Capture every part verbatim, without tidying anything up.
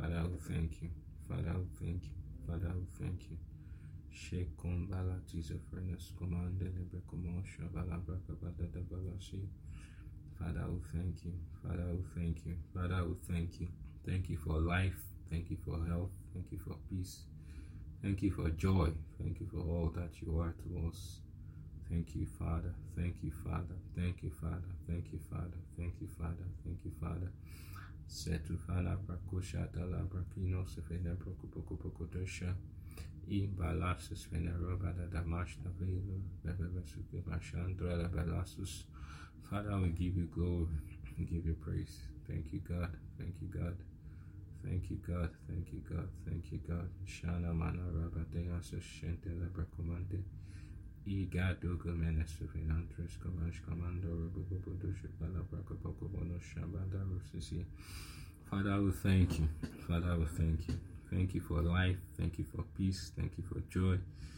Father, we thank you. Father, we thank you. Father, we thank you. Shekum bala tizefrenes commandele bekomosha bala braka bada da balasi. Father, we thank you. Father, we thank you. Father, we thank you. Thank you for life. Thank you for health. Thank you for peace. Thank you for joy. Thank you for all that you are to us. Thank you, Father. Thank you, Father. Thank you, Father. Thank you, Father. Thank you, Father. Thank you, Father. Setu fana prakosha tala prakino sefena prokopoko pokotosha. Imbalasus fena roba da damash na velo. Bebebesuke mashandra la belasus. Father, we give you glory. We give you praise. Thank you, God. Thank you, God. Thank you, God. Thank you, God. Thank you, God. Shana mana rabatea seshente la prekomande. I gado gomenes finantres command commando robobodo shibala prakopoko bono shabada rosisi. Father, we thank you. Father, we thank you. Thank you for life. Thank you for peace. Thank you for joy.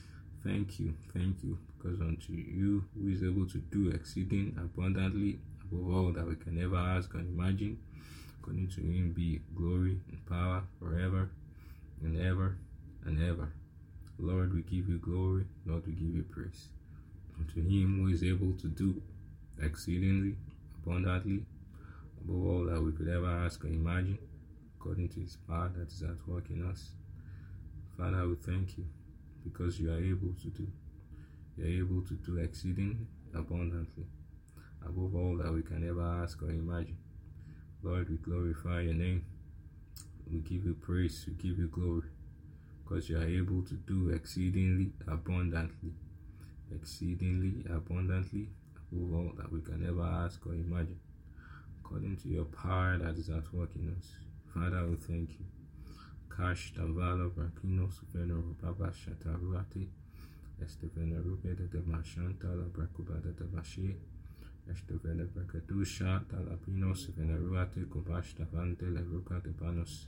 Thank you. Thank you. Because unto you who is able to do exceeding abundantly above all that we can ever ask or imagine, according to him be glory and power forever and ever and ever. Lord, we give you glory. Lord, we give you praise. Unto him who is able to do exceedingly abundantly above all that we could ever ask or imagine, according to his power that is at work in us. Father, we thank you because you are able to do. You are able to do exceedingly abundantly above all that we can ever ask or imagine. Lord, we glorify your name. We give you praise. We give you glory because you are able to do exceedingly abundantly, exceedingly abundantly above all that we can ever ask or imagine, according to your power that is at work in us. Father, we thank you. Kash Tavalo Brakino Sufeno Baba Shataruati, Estevena Rubeda de Mashanta la Bracubada de Bashi, Estevena Bracadusha, Talapino Sufenaruati, Cobashtavante, La Ruca de Panos,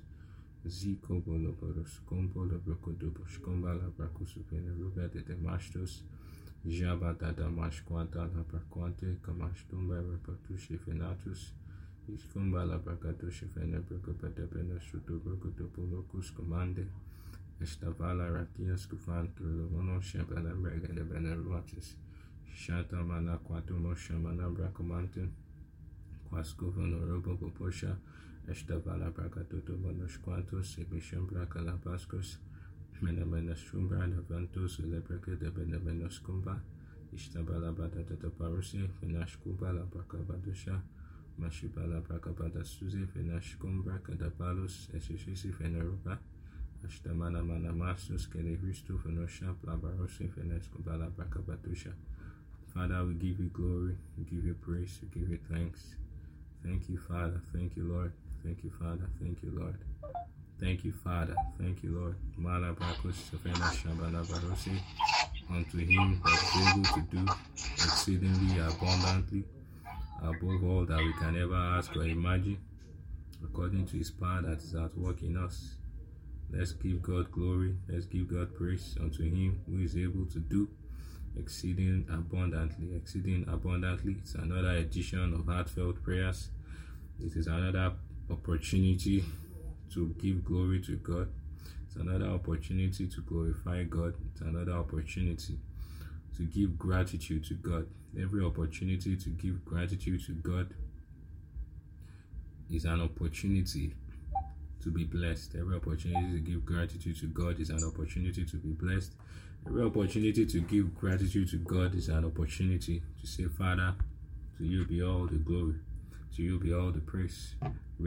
Zico Boloboros, Combo, La Brocodubos, Comba, La Bracusupena Rubeda de Mastos, Jabba Dada Mashquanta, La Braquante, Kamashtumba, Repatushi Fenatus, Iscomba la bracado chefena bracopeta pena suto brocoto polocus comande, estavala ratias cufanto lomono shabala brega de beneruatis, shata mana quato moshamana bracomante, quascovano robo poposha, estavala bracato monos quantos, ebisham braca la pascos, menamena sumbra de ventos, lepreca de benemenos comba, istabala batata de parusi, fenash cuba la bracabadusha. Mashibala Brakabada Suzi, Fenash Kumbra, Kadapalos, Esisi Feneruba, Ashtamana Manamasus, Kelevristo, Fenosha, Blabarosi, Fenes Kumbala Brakabatusha. Father, we give you glory, we give you praise, we give you thanks. Thank you, Father. Thank you, Lord. Thank you, Father. Thank you, Lord. Thank you, Father. Thank you, Lord. Mala Brakus, Fenash Shabala Barosi, unto him that is able to do exceedingly abundantly above all that we can ever ask or imagine, according to his power that is at work in us. Let's give God glory. Let's give God praise unto him who is able to do exceeding abundantly. Exceeding abundantly. It's another edition of Heartfelt Prayers. It is another opportunity to give glory to God. It's another opportunity to glorify God. It's another opportunity to give gratitude to God. Every opportunity to give gratitude to God is an opportunity to be blessed. Every opportunity to give gratitude to God is an opportunity to be blessed. Every opportunity to give gratitude to God is an opportunity to say, Father, to you be all the glory, to you be all the praise.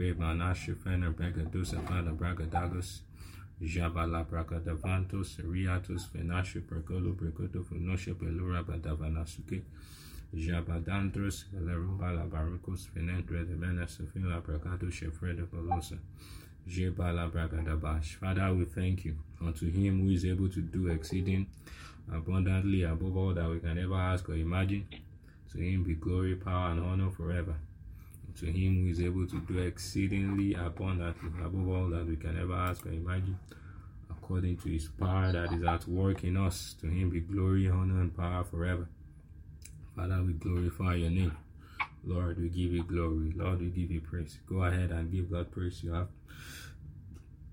Jabala braga davantos, riatos, fenashi pergolo, bregoto, fenosha pelura badavanasuke, Jabadandros, Velerumba la barricos, fenendre de menas, fila bragado, shefredo polosa, Jebala braga dabash. Father, we thank you unto him who is able to do exceeding abundantly above all that we can ever ask or imagine. To him be glory, power, and honor forever. To him who is able to do exceedingly abundantly above all that we can ever ask or imagine, according to his power that is at work in us. To him be glory, honor, and power forever. Father, we glorify your name. Lord, we give you glory. Lord, we give you praise. Go ahead and give God praise. You have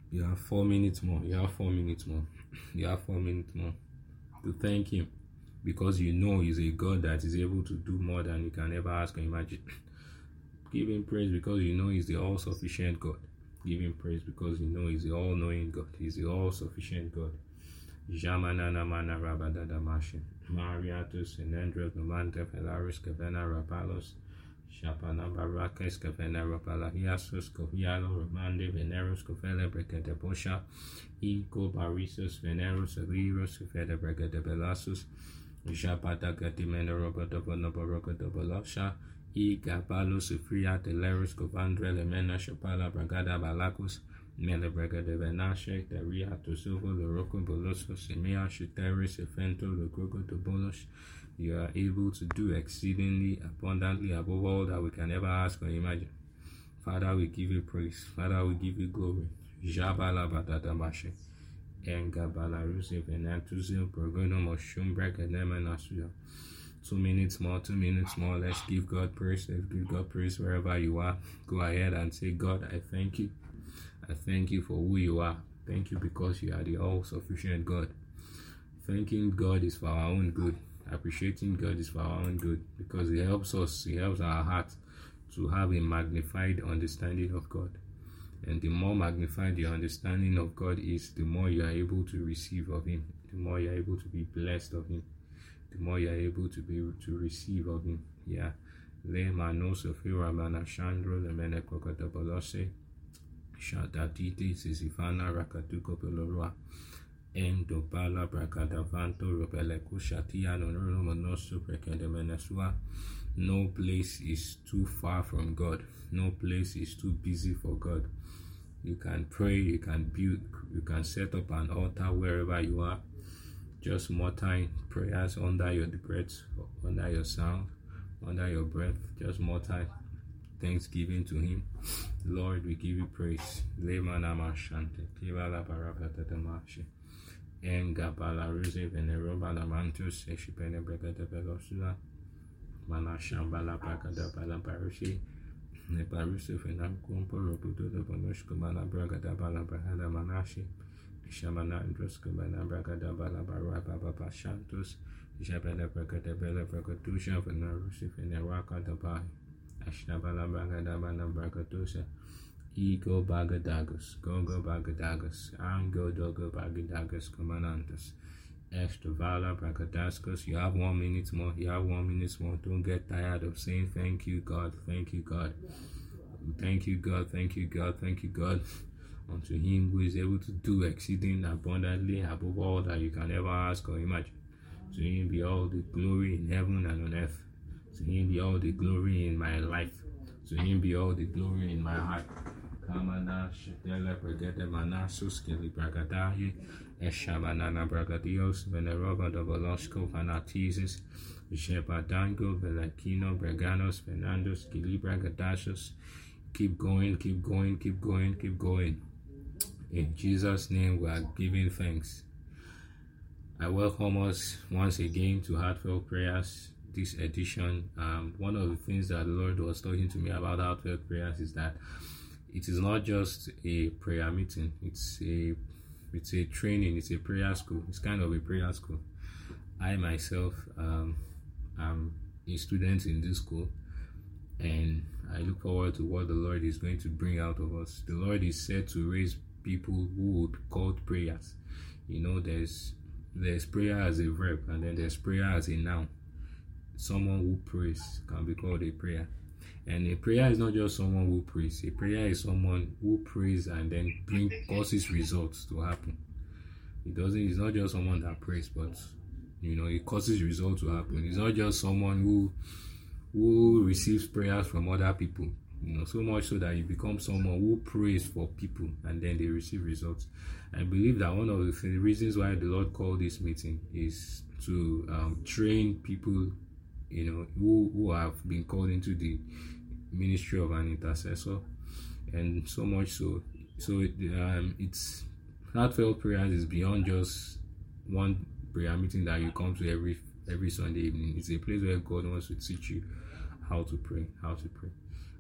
You have four minutes more. You have four minutes more. You have four minutes more to thank Him, because you know He's a God that is able to do more than you can ever ask or imagine. Give Him praise because you know He's the all-sufficient God. Give Him praise because you know He's the all-knowing God. He's the all-sufficient God. Jamanana mana rabadada mashin. Mariatus enendros nomante felaris kavena rapalos. Shapana barakes kavena rapala hiasus kovialo romande veneros kovele brekete bosha. Iko barisus veneros aliros kovele brekete belasus. Japata gatimena robata bonabaroka de bolosha. I gabalo sufria teleros covandre lemena shapala bragada balacus. Melebrega de Venashe, the Ria to Silvo, the Rocco Boloso, Semea, Shiteris, Efento, the Gogo to Bolos. You are able to do exceedingly abundantly above all that we can ever ask or imagine. Father, we give you praise. Father, we give you glory. Jabala Badada Mashe. Enga Balaruse, Venantuzil, Progono, Moshumbrek, and Nemanasuya. Two minutes more, two minutes more. Let's give God praise. Let's give God praise wherever you are. Go ahead and say, God, I thank you. I thank you for who you are. Thank you because you are the all-sufficient God. Thanking God is for our own good. Appreciating God is for our own good, because it helps us, it helps our heart to have a magnified understanding of God. And the more magnified your understanding of God is, the more you are able to receive of Him. The more you are able to be blessed of Him. The more you are able to be able to receive of Him. Yeah. Le manos of Hiramana Chandro, le menekokatabolose. Shatatiti Sisifana Rakatuko Pelorua Endo Pala Bracadavanto Ropeleco Shatiano Romanoso Precandemenesua. No place is too far from God. No place is too busy for God. You can pray, you can build, you can set up an altar wherever you are. Just more time prayers under your breath, under your sound, under your breath. Just more time. Thanksgiving to Him. Lord, we give you praise. Lemanama Shante, Kivala Barabatamashe, Engabala Ruse, Venerobala Mantus, Eshipene Bregata Velosula, Manashambala Bacada Bala Barushi, Neparusu Fenam Kumpo, Robuto, the Bonushkumana Bragada Bala Bahada Manashi, Shamana Androskumana Bragada Bala Baraba Baba Shantus, Jabella Bragada Bella Bragatusha, Venarusi, Veneraka Dabai. Ashnabala Bagadabana Bragatusa, Ego Bagadagus, Gogo Bagadagus, Ango Dogo Bagadagus, Commandantus, Eshtavala Bragadascus. You have one minute more, you have one minute more. Don't get tired of saying thank you, God, thank you, God, thank you, God, thank you, God, thank you, God. Unto Him who is able to do exceeding abundantly above all that you can ever ask or imagine. To Him be all the glory in heaven and on earth. To Him be all the glory in my life. To Him be all the glory in my heart. Kamana Shetele Brigade Manasus Kili Bragadaye Eshabanana Bragadios Veneroba de Volosco Fanatisis Shepadango Velakino Breganos Fernandos Kili Bragadashos. Keep going, keep going, keep going, keep going. In Jesus' name we are giving thanks. I welcome us once again to Heartfelt Prayers. This edition, um, one of the things that the Lord was talking to me about Heartfelt Prayers is that it is not just a prayer meeting. It's a it's a training. It's a prayer school. It's kind of a prayer school. I myself um, am a student in this school, and I look forward to what the Lord is going to bring out of us. The Lord is set to raise people who would call prayers. You know, there's there's prayer as a verb, and then there's prayer as a noun. Someone who prays can be called a prayer. And a prayer is not just someone who prays. A prayer is someone who prays and then bring causes results to happen. It doesn't. It's not just someone that prays, but you know, it causes results to happen. It's not just someone who who receives prayers from other people. You know, so much so that you become someone who prays for people and then they receive results. I believe that one of the reasons why the Lord called this meeting is to um, train people, you know, who, who have been called into the ministry of an intercessor, and so much so. So it, um, it's Heartfelt Prayers is beyond just one prayer meeting that you come to every every Sunday evening. It's a place where God wants to teach you how to pray, how to pray,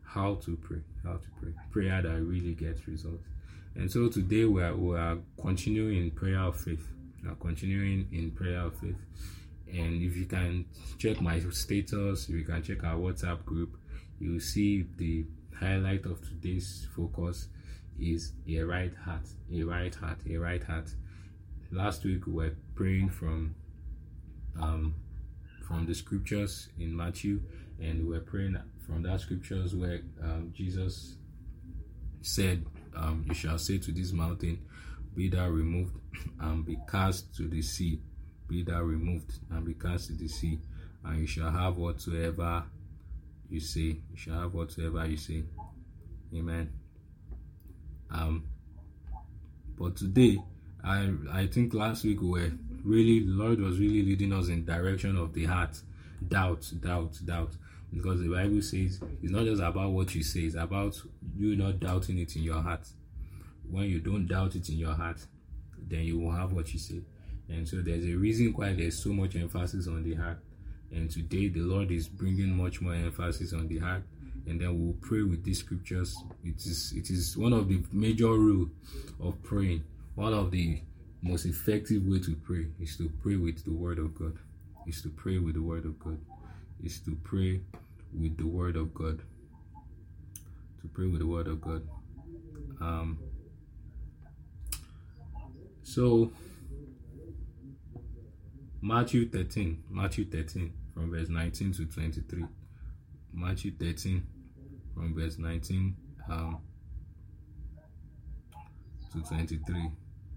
how to pray, how to pray, prayer that really gets results. And so today we are, we are continuing in prayer of faith. We are continuing in prayer of faith. And if you can check my status, if you can check our WhatsApp group, you will see the highlight of today's focus is a right heart, a right heart, a right heart. Last week we were praying from um from the scriptures in Matthew, and we were praying from that scriptures where um, Jesus said, um, "You shall say to this mountain, be thou removed and be cast to the sea. Be thou removed and be cast to the sea, and you shall have whatsoever you say. You shall have whatsoever you say." Amen. Um, but today, I I think last week we were really, the Lord was really leading us in direction of the heart. Doubt, doubt, doubt. Because the Bible says it's not just about what you say, it's about you not doubting it in your heart. When you don't doubt it in your heart, then you will have what you say. And so there's a reason why there's so much emphasis on the heart. And today the Lord is bringing much more emphasis on the heart. And then we'll pray with these scriptures. It is it is one of the major rules of praying. One of the most effective way to pray is to pray with the word of God. Is to pray with the word of God. Is to pray with the word of God. To pray with the word of God. Um. So Matthew thirteen, Matthew thirteen, from verse nineteen to twenty-three. Matthew thirteen, from verse nineteen um, to twenty-three.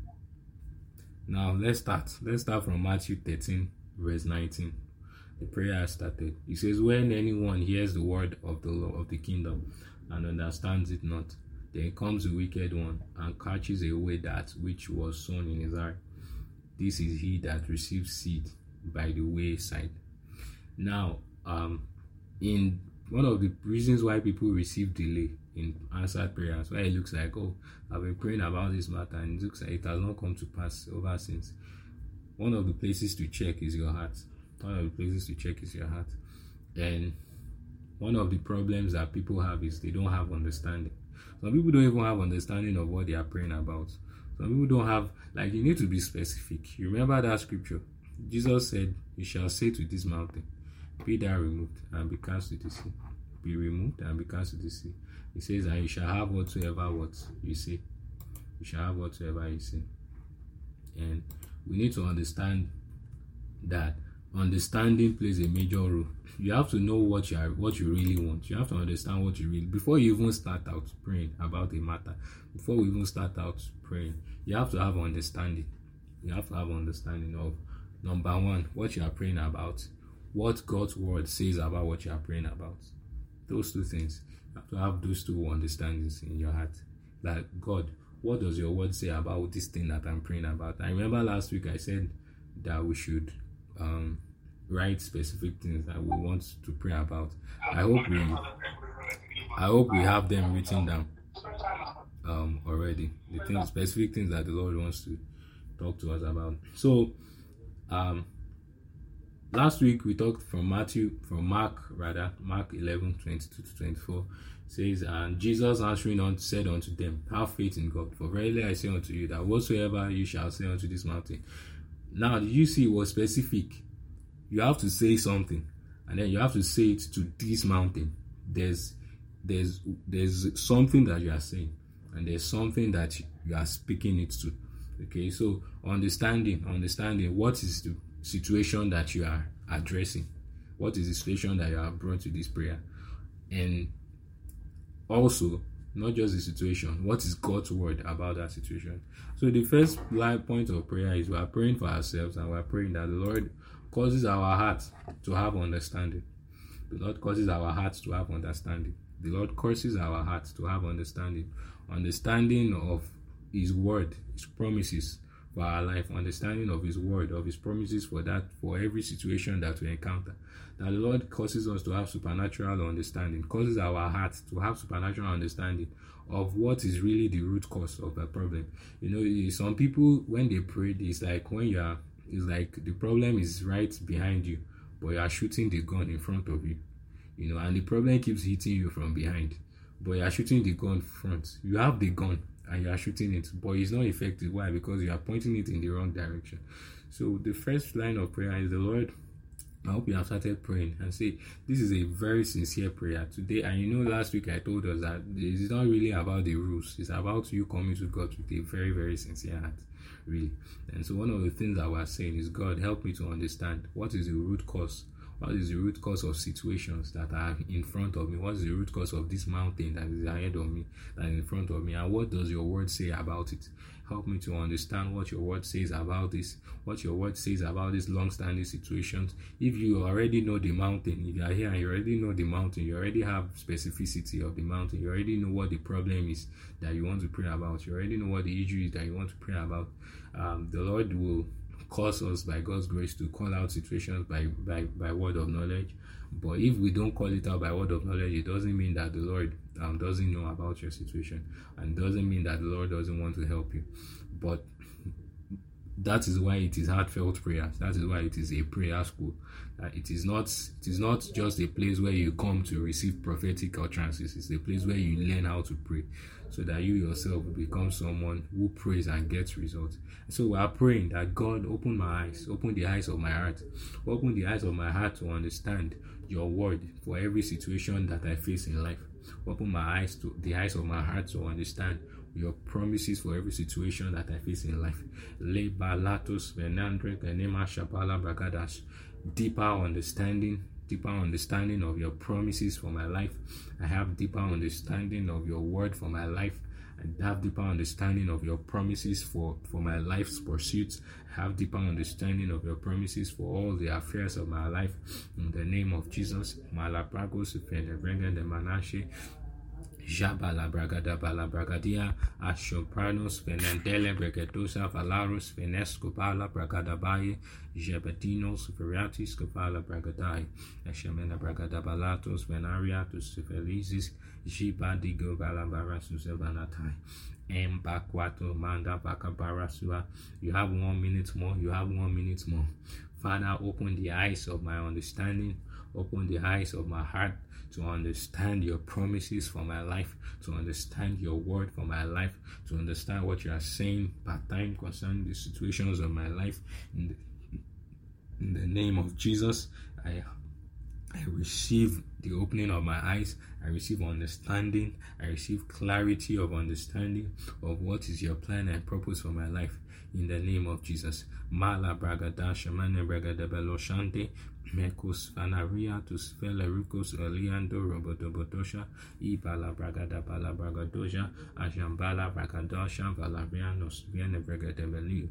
Now let's start. Let's start from Matthew thirteen, verse nineteen. The prayer has started. It says, "When anyone hears the word of the law of the kingdom and understands it not, then comes the wicked one and catches away that which was sown in his heart. This is he that receives seed by the wayside." Now, um, in one of the reasons why people receive delay in answered prayers, why it looks like, oh, I've been praying about this matter and it looks like it has not come to pass ever since. One of the places to check is your heart. One of the places to check is your heart. And one of the problems that people have is they don't have understanding. Some people don't even have understanding of what they are praying about. Some people don't have, like, you need to be specific. You remember that scripture? Jesus said, "You shall say to this mountain, be thou removed and be cast to the sea." Be removed and be cast to the sea. He says, "And you shall have whatsoever what you say." You shall have whatsoever you say. And we need to understand that understanding plays a major role. You have to know what you are, what you really want. You have to understand what you really, before you even start out praying about a matter, before we even start out praying, you have to have understanding. You have to have understanding of, number one, what you are praying about, what God's word says about what you are praying about. Those two things. You have to have those two understandings in your heart. Like, God, what does your word say about this thing that I'm praying about? I remember last week I said that we should um, write specific things that we want to pray about. I hope we, I hope we have them written down um, already. The things, specific things that the Lord wants to talk to us about. So, um, last week we talked from Matthew, from Mark rather, Mark eleven, twenty-two to twenty-four. Says, "And Jesus answering unto said unto them, Have faith in God, for verily I say unto you that whatsoever you shall say unto this mountain." Now, did you see it was specific? You have to say something, and then you have to say it to this mountain. There's, there's, there's something that you are saying, and there's something that you are speaking it to. Okay, so understanding, understanding what is the situation that you are addressing, what is the situation that you have brought to this prayer, and also not just the situation, what is God's word about that situation. So the first point of prayer is we are praying for ourselves, and we are praying that the Lord causes our hearts to have understanding. The Lord causes our hearts to have understanding. The Lord causes our hearts to have understanding. Understanding of His word, His promises for our life, understanding of His word, of His promises for that, for every situation that we encounter. That the Lord causes us to have supernatural understanding, causes our hearts to have supernatural understanding of what is really the root cause of the problem. You know, some people, when they pray, it's like when you are, it's like the problem is right behind you, but you are shooting the gun in front of you. you know, and the problem keeps hitting you from behind, but you are shooting the gun front. You have the gun and you are shooting it, but it's not effective. Why? Because you are pointing it in the wrong direction. So the first line of prayer is, the Lord, I hope you have started praying and say, this is a very sincere prayer today. And you know, last week I told us that it's not really about the rules. It's about you coming to God with a very, very sincere heart, really. And so one of the things that we're saying is, God, help me to understand what is the root cause. What is the root cause of situations that are in front of me? What is the root cause of this mountain that is ahead of me, that is in front of me? And what does your word say about it? Help me to understand what your word says about this, what your word says about these long-standing situations. If you already know the mountain, if you are here and you already know the mountain, you already have specificity of the mountain, you already know what the problem is that you want to pray about, you already know what the issue is that you want to pray about, um, the Lord will cause us by God's grace to call out situations by, by, by word of knowledge. But if we don't call it out by word of knowledge, it doesn't mean that the Lord um, doesn't know about your situation, and doesn't mean that the Lord doesn't want to help you. But that is why it is heartfelt prayer. That is why it is a prayer school. Uh, it is not it is not just a place where you come to receive prophetic utterances. It's a place where you learn how to pray, so that you yourself will become someone who prays and gets results. So we are praying that God, open my eyes, open the eyes of my heart, open the eyes of my heart to understand your word for every situation that I face in life. Open my eyes to the eyes of my heart to understand your promises for every situation that I face in life. Deeper understanding, deeper understanding of your promises for my life. I have deeper understanding of your word for my life. I have deeper understanding of your promises for, for my life's pursuits. I have deeper understanding of your promises for all the affairs of my life. In the name of Jesus. Malabragos Fenebrenga de Manashe. Jabala Bragada Bala Bragadia, Ashopranos, Venendele Bregadosa, Valarus, Venesco Bala Bragadabaye, Jebedinos, Veriatis, Cavala Bragadai, Eshamena Bragada Balatos, Venariatus, Felices, Jibadigo Balabarasus Evanatai. Mbakwato Manda Bakabarasua. You have one minute more. You have one minute more. Father, open the eyes of my understanding. Open the eyes of my heart to understand your promises for my life, to understand your word for my life, to understand what you are saying part time concerning the situations of my life. In the, in the name of Jesus, I I receive the opening of my eyes. I receive understanding. I receive clarity of understanding of what is your plan and purpose for my life. In the name of Jesus. Mala bragada shamane bragada beloshante. Mekos fanaria to spelericos eliando robotobotosha. Ibala bragada bala bragadoja. Ajambala bragadosha valarianos viene bragada beliu.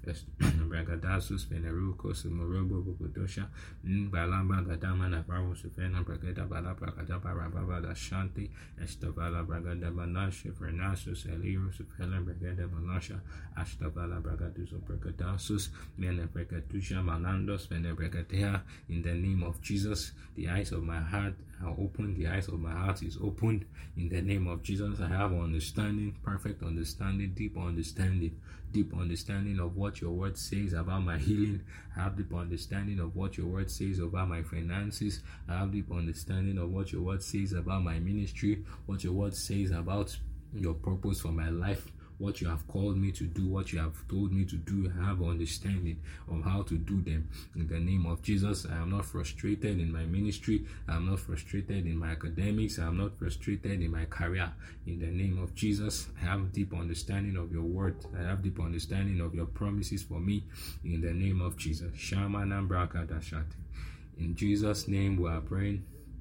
Bragadasus venerucos morobo bobotosha. Balamba gadama navarro sufena bragada bala bragada barababa da shanti. Estavala bragada banasha vernasus eliro sufela bragada banasha. Ashtavala bragaduso bragadasus. Mene bragatusha malandos vene bragatea. In the name of Jesus, the eyes of my heart are opened. The eyes of my heart is opened. In the name of Jesus, I have understanding, perfect understanding, deep understanding, deep understanding of what your word says about my healing. I have deep understanding of what your word says about my finances. I have deep understanding of what your word says about my ministry, what your word says about your purpose for my life. What you have called me to do, what you have told me to do, I have understanding of how to do them. In the name of Jesus, I am not frustrated in my ministry. I am not frustrated in my academics. I am not frustrated in my career. In the name of Jesus, I have deep understanding of your word. I have deep understanding of your promises for me. In the name of Jesus. Shamanam Brakadashati. In Jesus' name we are praying.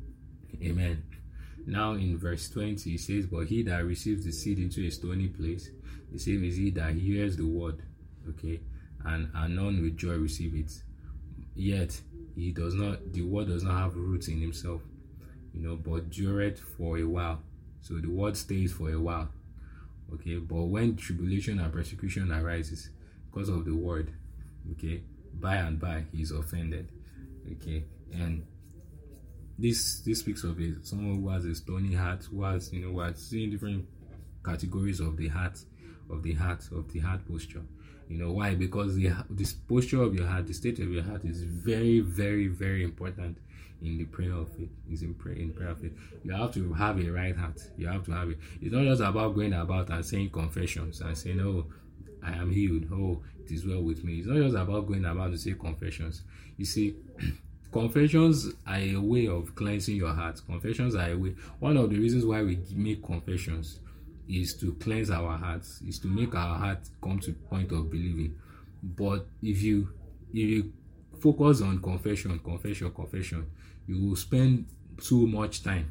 Amen. Now in verse twenty, it says, but he that receives the seed into a stony place, the same is he that hears the word, okay, and anon with joy receive it. Yet he does not, the word does not have roots in himself, you know, but dureth for a while. So the word stays for a while, okay. But when tribulation and persecution arises because of the word, okay, by and by he is offended, okay. And This this speaks of a someone who has a stony heart, who has, you know, we are seeing different categories of the heart, of the heart, of the heart posture. You know why? Because the this posture of your heart, the state of your heart, is very, very, very important in the prayer of faith. Is in prayer in prayer of faith. You have to have a right heart. You have to have it. It's not just about going about and saying confessions and saying, "Oh, I am healed. Oh, it is well with me." It's not just about going about to say confessions. You see, confessions are a way of cleansing your heart. Confessions are a way. One of the reasons why we make confessions is to cleanse our hearts, is to make our heart come to the point of believing. But if you if you focus on confession, confession, confession, you will spend too much time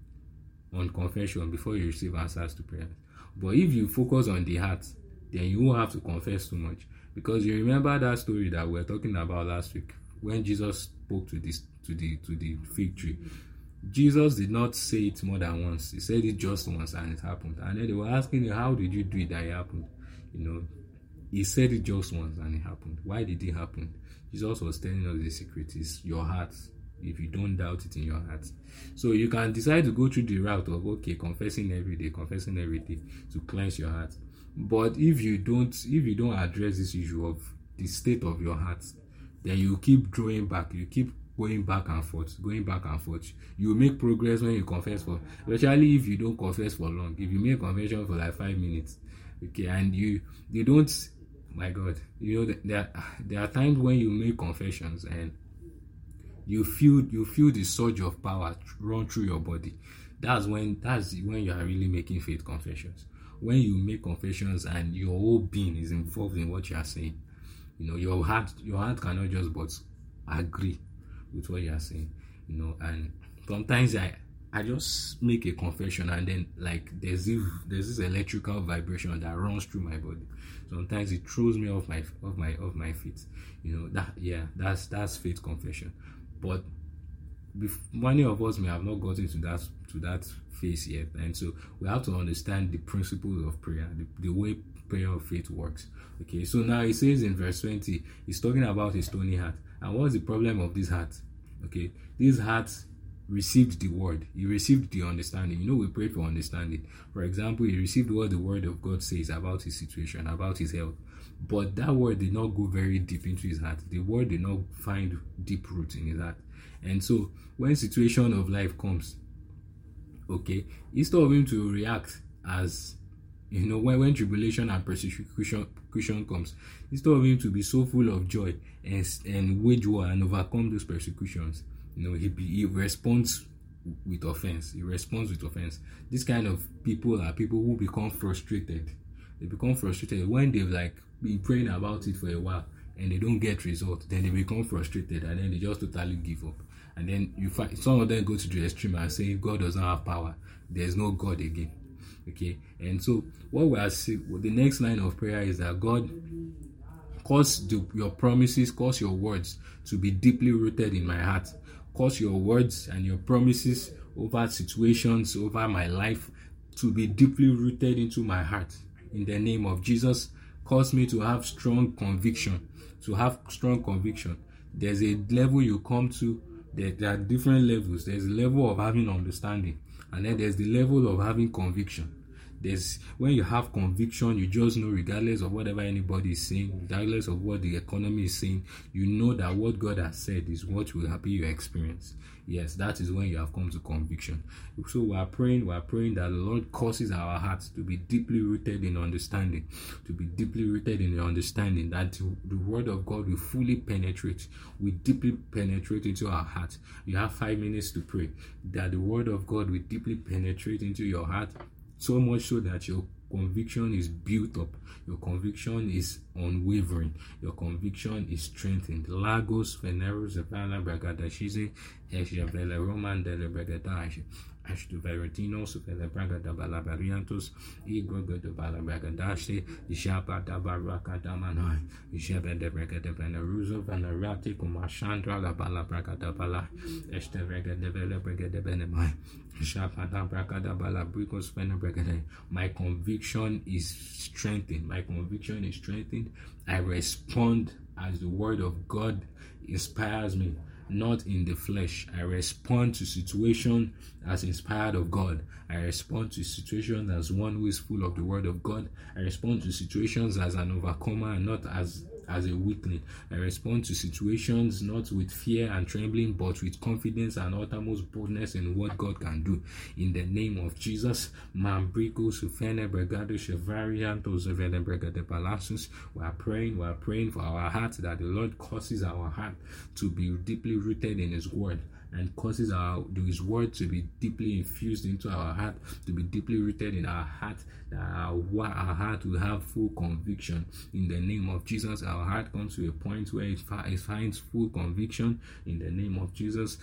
on confession before you receive answers to prayer. But if you focus on the heart, then you won't have to confess too much. Because you remember that story that we were talking about last week when Jesus spoke to this to the to the fig tree. Jesus did not say it more than once. He said it just once and it happened. And then they were asking him, how did you do it that it happened? You know, he said it just once and it happened. Why did it happen? Jesus was telling us the secret is your heart. If you don't doubt it in your heart. So you can decide to go through the route of, okay, confessing every day, confessing every day to cleanse your heart. But if you don't, if you don't address this issue of the state of your heart, then you keep drawing back. You keep going back and forth, going back and forth. You make progress when you confess for, especially if you don't confess for long. If you make confession for like five minutes, okay, and you they don't, my God, you know there there are times when you make confessions and you feel you feel the surge of power run through your body. That's when that's when you are really making faith confessions. When you make confessions and your whole being is involved in what you are saying, you know your heart your heart cannot just but agree with what you are saying, you know. And sometimes I I just make a confession and then like there's this there's this electrical vibration that runs through my body. Sometimes it throws me off my off my off my feet, you know. That yeah, that's that's faith confession. But many of us may have not gotten to that to that phase yet, and so we have to understand the principles of prayer, the, the way prayer of faith works. Okay, so now it says in verse twenty, he's talking about a stony heart. And what's the problem of this heart? Okay, this heart received the word. He received the understanding. You know, we pray for understanding. For example, he received what the word of God says about his situation, about his health. But that word did not go very deep into his heart. The word did not find deep roots in his heart. And so, when situation of life comes, okay, instead of him to react as, you know, when, when tribulation and persecution comes, instead of him to be so full of joy and, and wage war and overcome those persecutions, you know, he, be, he responds with offense. He responds with offense. This kind of people are people who become frustrated. They become frustrated when they've like been praying about it for a while and they don't get results. Then they become frustrated and then they just totally give up. And then you find some of them go to the extreme and say God does not have power. There's no God again. Okay, and so what we are seeing, the next line of prayer is that God cause the, your promises, cause your words to be deeply rooted in my heart. Cause your words and your promises over situations, over my life, to be deeply rooted into my heart. In the name of Jesus, cause me to have strong conviction, to have strong conviction. There's a level you come to, there, there are different levels. There's a level of having understanding, and then there's the level of having conviction. There's when you have conviction, you just know, regardless of whatever anybody is saying, regardless of what the economy is saying, you know that what God has said is what will happen your experience. Yes, that is when you have come to conviction. So we are praying, we are praying that the Lord causes our hearts to be deeply rooted in understanding, to be deeply rooted in the understanding that the word of God will fully penetrate, will deeply penetrate into our heart. You have five minutes to pray that the word of God will deeply penetrate into your heart. So much so that your conviction is built up, your conviction is unwavering, your conviction is strengthened. Lagos, Veneros, Zavala, Bragadashize, Eshavela, Roman, Dele Bragadash, Ashtu Verentino, Sufela Bragada Balabariantos, Igogo de Balabragadashi, Ishapa Dabaraka Damanai, Ishaba de Bragada Veneruzo, Venerati, Kumashandra, La Balabragada Bala, Estevega de Vela Bragada Benemai. My conviction is strengthened. My conviction is strengthened. I respond as the word of God inspires me. not in the flesh. I respond to situation as inspired of God. I respond to situations as one who is full of the word of God. I respond to situations as an overcomer and not as as a weakling. I respond to situations not with fear and trembling, but with confidence and uttermost boldness in what God can do. In the name of Jesus, we are praying, we are praying for our hearts, that the Lord causes our heart to be deeply rooted in His word, and causes our His word to be deeply infused into our heart, to be deeply rooted in our heart, that our, our heart will have full conviction. In the name of Jesus, our heart comes to a point where it, fi- it finds full conviction. In the name of Jesus,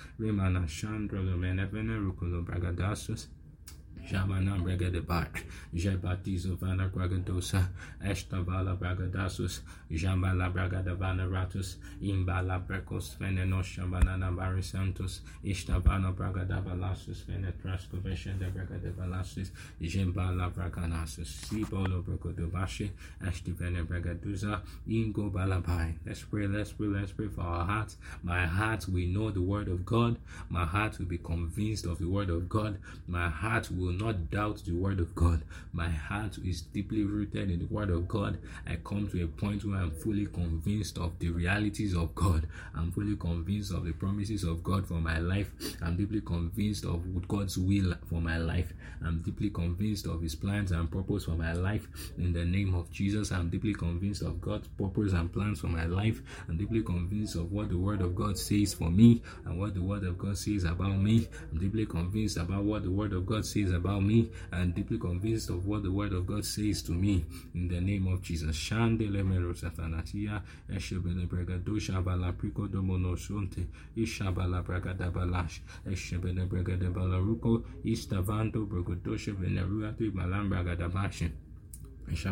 Jamana Brega de Bar, Jebatizo Vana Bragadosa, Eshtavala Bragadasus, Jambala Bragada Vanaratus, Imbala Brecos, Veneno Shambanana Barisantus, Ishtavana Bragada Valasus, Venetrasco Veshen de Brega de Valasis, Jembala Braganasus, Sibolo Brocodobashi, Ashtivene Bregaduza, Ingo Balabai. Let's pray, let's pray, let's pray for our hearts. My heart will know the word of God. My heart will be convinced of the word of God. My heart will not doubt the word of God. My heart is deeply rooted in the word of God. I come to a point where I'm fully convinced of the realities of God. I'm fully convinced of the promises of God for my life. I'm deeply convinced of God's will for my life. I'm deeply convinced of His plans and purpose for my life. In the name of Jesus, I'm deeply convinced of God's purpose and plans for my life. I'm deeply convinced of what the word of God says for me and what the word of God says about me. I'm deeply convinced about what the word of God says about me, and deeply convinced of what the word of God says to me. In the name of Jesus. Shandele mero satanatia, eshebele bregadosha bala priko domono shonte, ishabala bragadabalash, eshebele bregadabalaruko, istavanto bregadosha veneruatu malam bragadabashi. You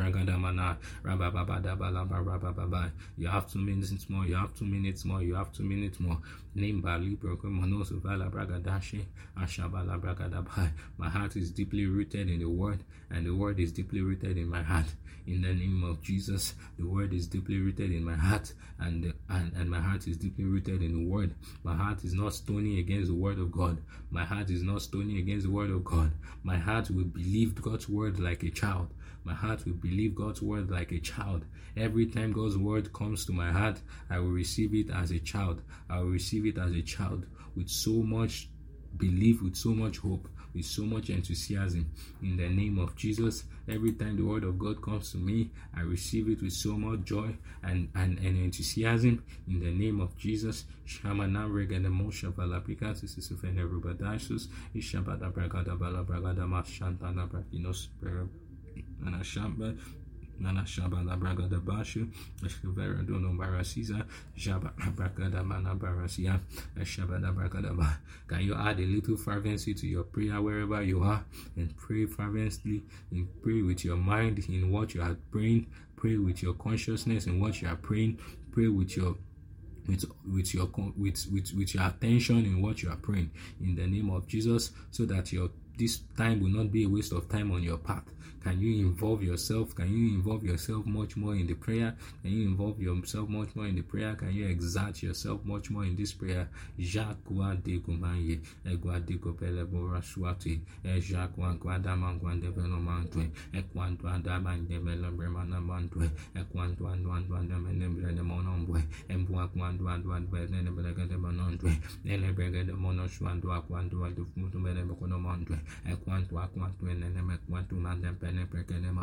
have two minutes more, you have two minutes more, you have two minutes more. Name Bali Brokomonosu Vala Bragadashi, Ashabala Bragadabai. My heart is deeply rooted in the word, and the word is deeply rooted in my heart. In the name of Jesus, the word is deeply rooted in my heart, and, the, and, and my heart is deeply rooted in the word. My heart is not stony against the word of God. My heart is not stony against the word of God. My heart will believe God's word like a child. My heart will believe God's word like a child. Every time God's word comes to my heart, I will receive it as a child. I will receive it as a child with so much belief, with so much hope, with so much enthusiasm. In the name of Jesus, every time the word of God comes to me, I receive it with so much joy and, and, and enthusiasm. In the name of Jesus, Shamana Regana Mosha Balapika, Sisufene Rubadashus, Ishabada Bragada Balabragada Mashantana Brakinos, Nana Shamba, Nana Shaba La Braga da Bashu, Eshkavera Dono Barasiza, Shaba Bragada Mana Barasia, Eshabada Bragadaba. Can you add a little fervency to your prayer wherever you are, and pray fervently, and pray with your mind in what you are praying, pray with your consciousness in what you are praying, pray with your with with your with with with your attention in what you are praying, in the name of Jesus, so that your this time will not be a waste of time on your path. Can you involve yourself? Can you involve yourself much more in the prayer? Can you involve yourself much more in the prayer? Can you exert yourself much more in this prayer? Jacques de Gumanye, Eguade Copele Borashuati, Jacques Guadaman Guandevelomantwe, Equantua Daman de Melabremana Mantwe, Equantua Duan de Menembre de Monombwe, Embuaquan Duan Duan Benebelega de Monondwe, Elebrega de Monoshuandua Quantua de Mutumenemoconomantwe, Equantua Quantu and Enemequantu Mandem. In the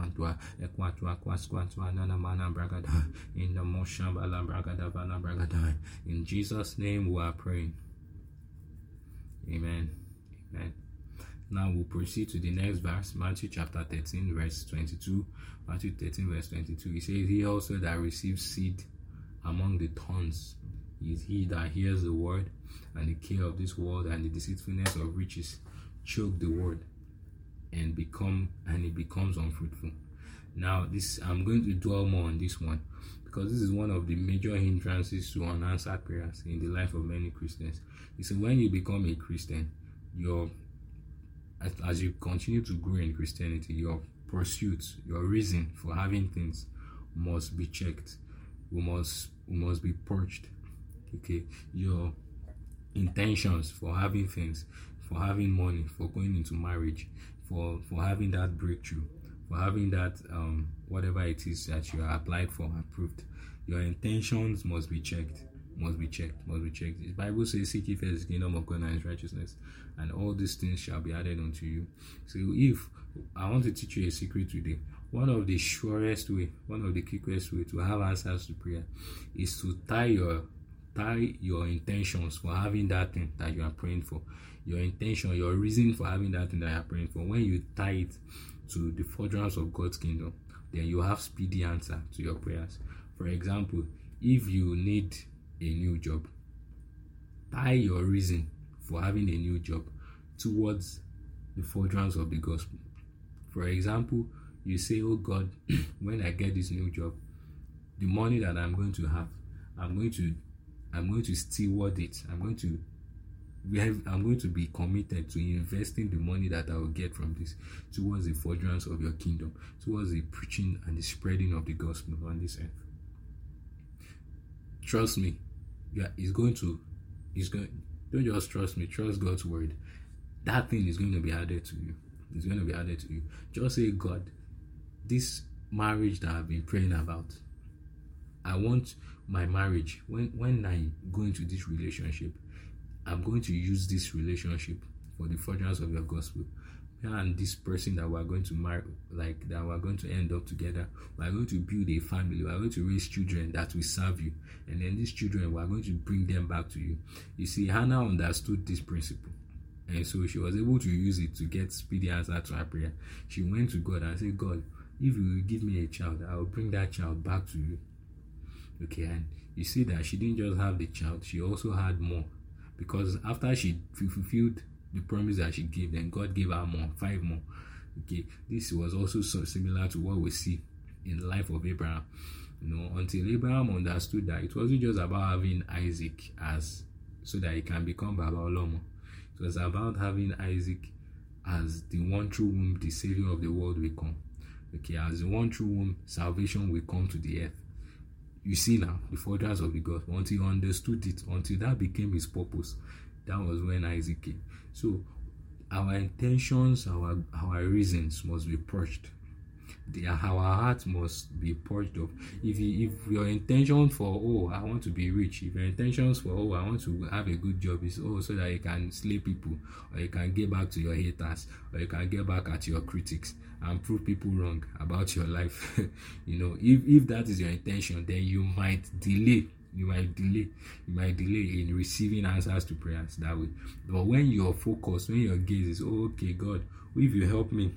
In Jesus' name we are praying. Amen. Amen. Now we'll proceed to the next verse, Matthew chapter thirteen, verse twenty-two. Matthew thirteen, verse twenty-two. He says, "He also that receives seed among the thorns is he that hears the word, and the care of this world and the deceitfulness of riches choke the word, and become and it becomes unfruitful." Now, this I'm going to dwell more on this one, because this is one of the major hindrances to unanswered prayers in the life of many Christians. You see, when you become a Christian, your as, as you continue to grow in Christianity, your pursuit, your reason for having things must be checked. We must we must be purged. Okay, your intentions for having things, for having money, for going into marriage, for for having that breakthrough, for having that um whatever it is that you are applied for and approved, your intentions must be checked. Must be checked, must be checked. The Bible says, seek ye first the kingdom of God and his righteousness, and all these things shall be added unto you. So if I want to teach you a secret today, one of the surest way, one of the quickest way to have answers to prayer is to tie your tie your intentions for having that thing that you are praying for. Your intention, your reason for having that thing that you are praying for. When you tie it to the furtherance of God's kingdom, then you have speedy answer to your prayers. For example, if you need a new job, tie your reason for having a new job towards the furtherance of the gospel. For example, you say, oh God, when I get this new job, the money that I'm going to have, I'm going to I'm going to steward it. I'm going to we have, I'm going to be committed to investing the money that I will get from this towards the furtherance of your kingdom, towards the preaching and the spreading of the gospel on this earth. Trust me, yeah, it's going to, it's going. Don't just trust me. Trust God's word. That thing is going to be added to you. It's going to be added to you. Just say, God, this marriage that I've been praying about, I want my marriage. When when I go into this relationship, I'm going to use this relationship for the furtherance of your gospel. And this person that we're going to marry, like that we're going to end up together, we're going to build a family, we're going to raise children that will serve you, and then these children, we're going to bring them back to you. You see, Hannah understood this principle, and so she was able to use it to get speedy answer to her prayer. She went to God and said, God, if you will give me a child, I will bring that child back to you. Okay, and you see that she didn't just have the child, she also had more, because after she fulfilled the promise that she gave, then God gave her more, five more. Okay, this was also so similar to what we see in the life of Abraham. You know, until Abraham understood that it wasn't just about having Isaac as so that he can become Baba Olomo. It was about having Isaac as the one true womb, the savior of the world will come. Okay, as the one true womb, salvation will come to the earth. You see now, the furtherance of the gospel, until he understood it, until that became his purpose, that was when Isaac came. So, our intentions, our our reasons must be purged. The, our heart must be purged of. If you, if your intention for, oh, I want to be rich, if your intentions for, oh, I want to have a good job is, oh, so that you can slay people, or you can get back to your haters, or you can get back at your critics and prove people wrong about your life. You know, if, if that is your intention, then you might delay You might delay, you might delay in receiving answers to prayers that way. But when your focus, when your gaze is, oh, okay, God, if you help me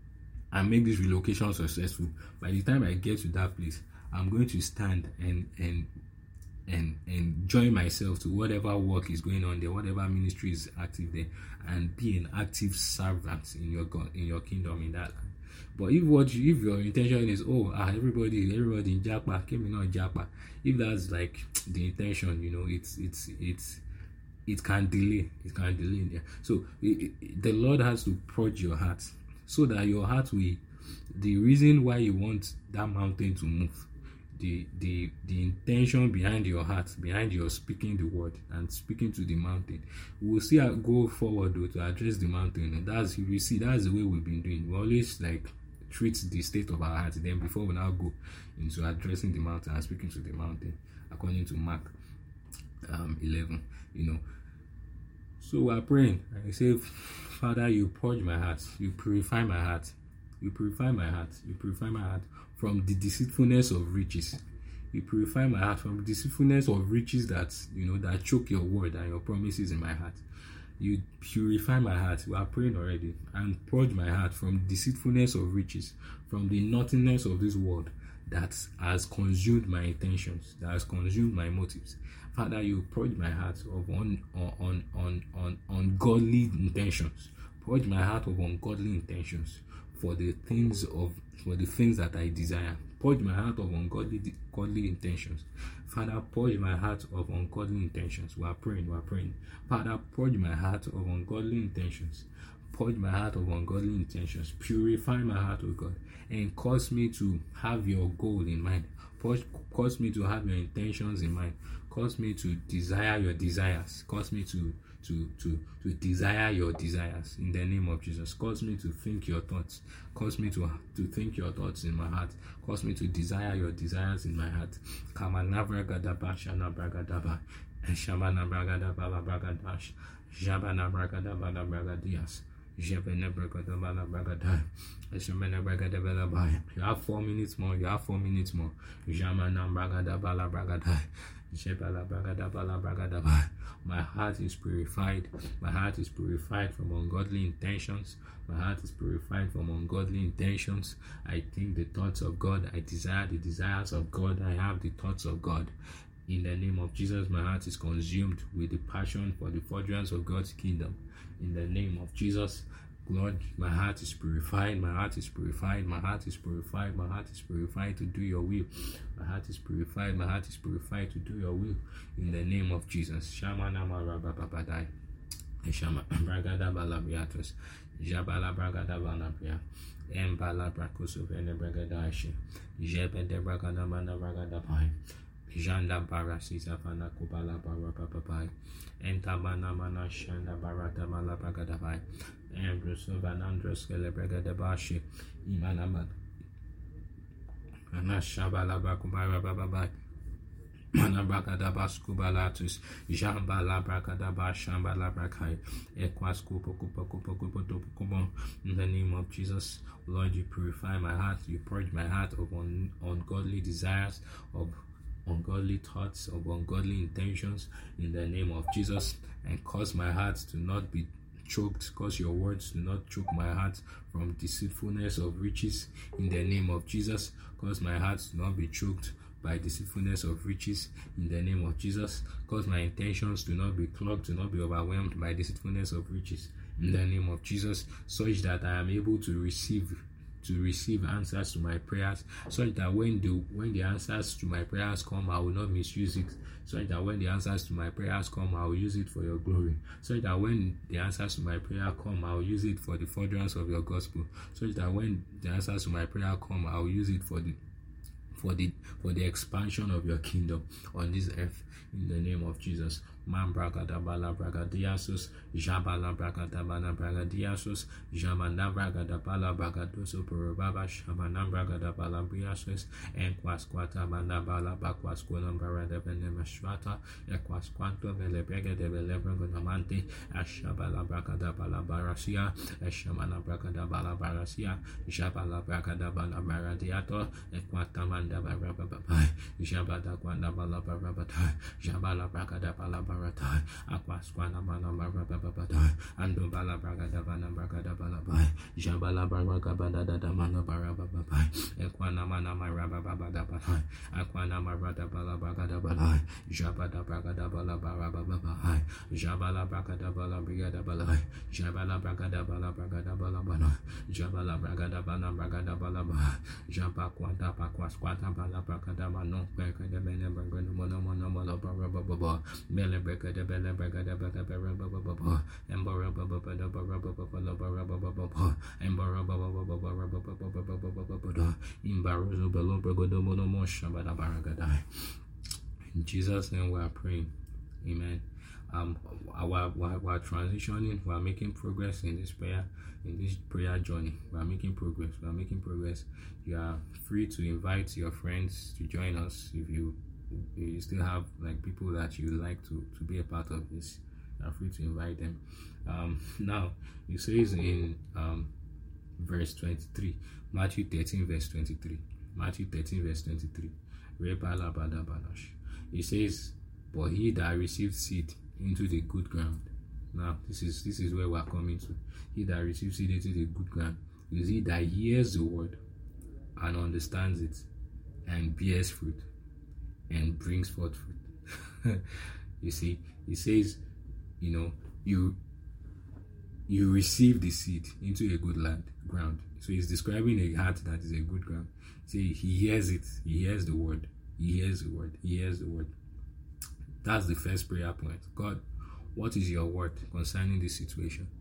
and make this relocation successful, by the time I get to that place, I'm going to stand and and and and join myself to whatever work is going on there, whatever ministry is active there, and be an active servant in your God, in your kingdom in that land. But if what you, if your intention is, oh, ah, everybody, everybody in Japa, came in on Japa, if that's like the intention, you know, it's it's it's it can delay, it can delay. Yeah. So it, it, the Lord has to purge your heart, so that your heart will, the reason why you want that mountain to move, the the the intention behind your heart, behind your speaking the word and speaking to the mountain, we'll see how go forward though, to address the mountain. And that's, you see, that's the way we've been doing. We always like treat the state of our heart, then before we now go into addressing the mountain and speaking to the mountain, according to Mark um, eleven. You know, so we're praying and I say, Father, you purge my heart, you purify my heart, you purify my heart, you purify my heart from the deceitfulness of riches. You purify my heart from the deceitfulness of riches that, you know, that choke your word and your promises in my heart. You purify my heart, we are praying already, and purge my heart from deceitfulness of riches, from the nothingness of this world that has consumed my intentions, that has consumed my motives. Father, you purge my heart of un, on, on, on, ungodly intentions. Purge my heart of ungodly intentions for the things of for the things that I desire. Purge my heart of ungodly godly intentions. Father, purge my heart of ungodly intentions. We are praying, we are praying. Father, purge my heart of ungodly intentions. Purge my heart of ungodly intentions. Purify my heart, O God, and cause me to have your goal in mind. Purge, cause me to have your intentions in mind. Cause me to desire your desires. Cause me to to to to desire your desires in the name of Jesus. Cause me to think your thoughts. Cause me to to think your thoughts in my heart. Cause me to desire your desires in my heart. Kamanavra gadaba shana bragadaba. Shabana bragadaba la bragadash. Jabana bragadaba la bragadias. Jabana bragadaba la bragadai. Shabana bragadaba la bai. You have four minutes more. You have four minutes more. Jamana bragadaba la bragadai. My heart is purified. My heart is purified from ungodly intentions. My heart is purified from ungodly intentions. I think the thoughts of God. I desire the desires of God. I have the thoughts of God. In the name of Jesus, my heart is consumed with the passion for the furtherance of God's kingdom. In the name of Jesus, Lord, my heart is purified, my heart is purified, my heart is purified, my heart is purified to do your will. My heart is purified, my heart is purified to do your will. In the name of Jesus. Shamana Marababadai. Shama Bragada Balabiatus. Jabala Bragada Banabia. Embala Bracoso Venebragadashi. Jebe de Bragada Mana Bragada Pai. Janda Barasisa Fana Kubala Barapapai. Entabana Mana Shanda Barata Malabagadabai. Andros Vanandros Celebragabashi. Imanaman. Anashabala Bakubara Babai. Manabrakadabas Kubalatus. Jambala Brakadaba Shambala Brakai. Equas Kupo Kupo Kupo Kupo Kupo. In the name of Jesus, Lord, you purify my heart. You purge my heart of un- ungodly desires, of ungodly thoughts, of ungodly intentions, in the name of Jesus, and cause my heart to not be choked, cause your words to not choke my heart from deceitfulness of riches, in the name of Jesus. Cause my heart to not be choked by deceitfulness of riches, in the name of Jesus. Cause my intentions to not be clogged, to not be overwhelmed by deceitfulness of riches, in the name of Jesus, such that I am able to receive to receive answers to my prayers, such that when the when the answers to my prayers come, I will not misuse it, such that when the answers to my prayers come, I will use it for your glory, such that when the answers to my prayer come, I will use it for the furtherance of your gospel, such that when the answers to my prayer come, I will use it for the for the for the expansion of your kingdom on this earth, in the name of Jesus. Man bragada bala bragadiasus, Jabala bragada bala bragadiasus, Jamana bragada bala bragadoso porobaba, Shamana bragada bala briasus, and quasquata bala bala baquasquanum barada venemashwata, Equasquanto vele brega de velebragonamante, Ashabala bragada bala barasia, Eshamana bragada bala barasia, Jabala bragada bala baradiato, Equatamanda barababai, Jabada quanda bala barabatai, Jabala bragada bala baratai, Aquasquana bala barababai, Ando bala bragada bala bragada bala bai, Jabala baragabada da mana barababai, Equana mana marababada balai, Aquana marada bala bragada balai, Jabada bragada bala barababai, Jabala bragada bala brigada balai, Jabala bragada bala bragada bala balai, Jabala bragada bala bragada bala bai, Jaba quanta paquasquata bala bragada mano, Becca de bene bragada mono mono mono barababa, Bele breca de bele bragada bala barababa, and barababa da barababa barababa, and barababa in Barozo below bragodo mono mosha bada baragada. In Jesus' name we are praying. Amen. Um, while, while, while transitioning, we are making progress in this prayer, in this prayer journey. We are making progress. We are making progress. You are free to invite your friends to join us if you if you still have like people that you like to to be a part of this. You are free to invite them. Um, now it says in um verse twenty-three, Matthew thirteen, verse twenty-three. Matthew thirteen, verse twenty-three. It says, "But he that received seed into the good ground." Now, this is this is where we are coming to. He that receives seed into the good ground is he that hears the word and understands it and bears fruit and brings forth fruit. You see, it says, you know, you you receive the seed into a good land ground. So he's describing a heart that is a good ground. See, he hears it. He hears the word. He hears the word. He hears the word. That's the first prayer point. God, what is your word concerning this situation?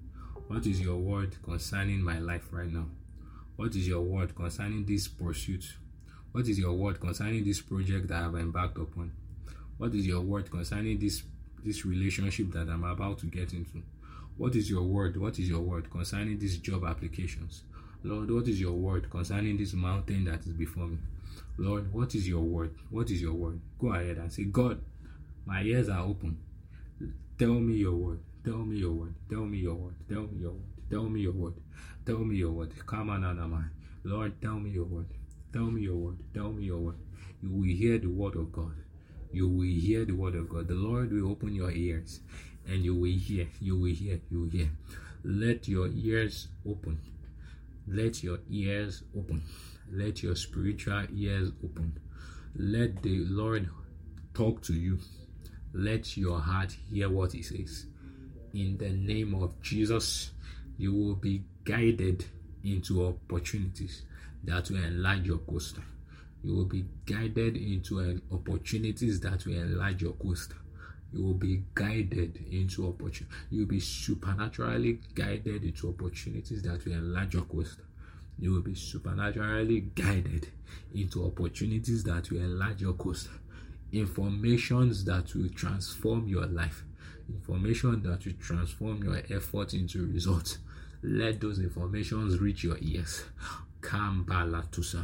What is your word concerning my life right now? What is your word concerning this pursuit? What is your word concerning this project that I have embarked upon? What is your word concerning this this relationship that I'm about to get into? What is your word? What is your word concerning these job applications? Lord, what is your word concerning this mountain that is before me? Lord, what is your word? What is your word? Go ahead and say, God, my ears are open. Tell me your word. Tell me your word. Tell me your word. Tell me your word. Tell me your word. Tell me your word. Come on, Anama. Lord, tell me your word. Tell me your word. Tell me your word. You will hear the word of God. You will hear the word of God. The Lord will open your ears and you will hear. You will hear. You will hear. Let your ears open. Let your ears open. Let your spiritual ears open. Let the Lord talk to you. Let your heart hear what he says. In the name of Jesus, you will be guided into opportunities that will enlarge your coast. You will be guided into opportunities that will enlarge your coast. You will be guided into opportunities. You will be supernaturally guided into opportunities that will enlarge your coast. You will be supernaturally guided into opportunities that will enlarge your coast. Informations that will transform your life. Information that will transform your effort into results. Let those informations reach your ears. Kambalatusa.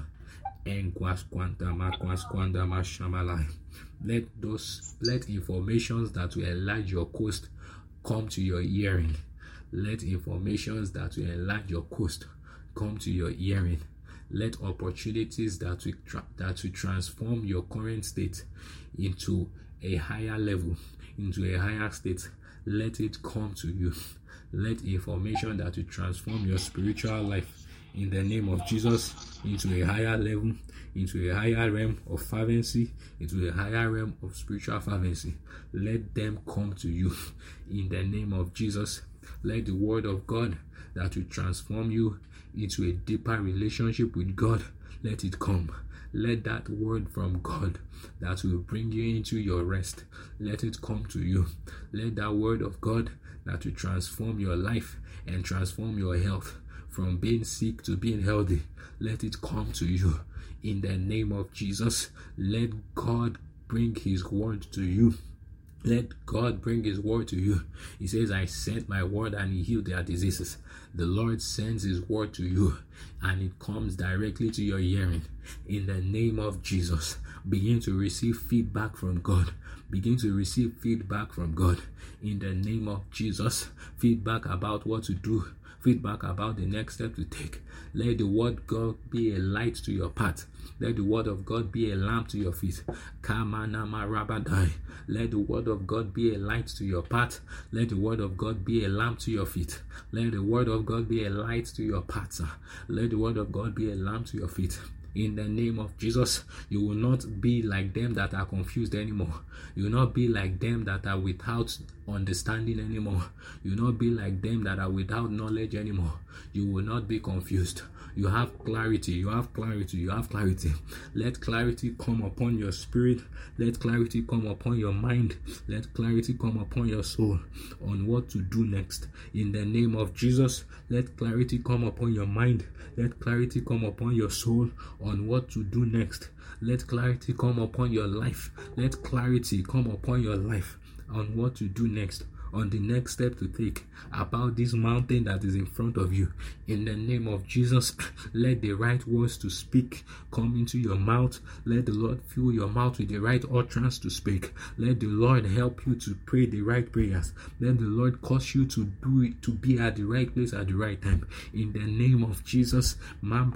Let those let informations that will enlarge your coast come to your hearing. Let informations that will enlarge your coast come to your hearing. Let opportunities that will tra- that will transform your current state into a higher level, into a higher state. Let it come to you. Let information that will transform your spiritual life in the name of Jesus into a higher level, into a higher realm of fervency, into a higher realm of spiritual fervency. Let them come to you in the name of Jesus. Let the word of God that will transform you into a deeper relationship with God, let it come. Let that word from God that will bring you into your rest, let it come to you. Let that word of God that will transform your life and transform your health from being sick to being healthy, let it come to you in the name of Jesus. Let God bring his word to you. Let God bring his word to you. He says, I sent my word and he healed their diseases. The Lord sends his word to you and it comes directly to your hearing. In the name of Jesus, begin to receive feedback from God. Begin to receive feedback from God. In the name of Jesus, feedback about what to do. Feedback about the next step to take. Let the word of God be a light to your path. Let the word of God be a lamp to your feet. Let the word of God be a light to your path. Let the word of God be a lamp to your feet. Let the word of God be a light to your path. Let the word of God be a lamp to your feet. In the name of Jesus, you will not be like them that are confused anymore. You will not be like them that are without understanding anymore. You will not be like them that are without knowledge anymore. You will not be confused. You have clarity. You have clarity. You have clarity. Let clarity come upon your spirit. Let clarity come upon your mind. Let clarity come upon your soul on what to do next. In the name of Jesus, let clarity come upon your mind. Let clarity come upon your soul on what to do next. Let clarity come upon your life. Let clarity come upon your life on what to do next, on the next step to take about this mountain that is in front of you. In the name of Jesus, let the right words to speak come into your mouth. Let the Lord fill your mouth with the right utterance to speak. Let the Lord help you to pray the right prayers. Let the Lord cause you to do it, to be at the right place at the right time. In the name of Jesus, you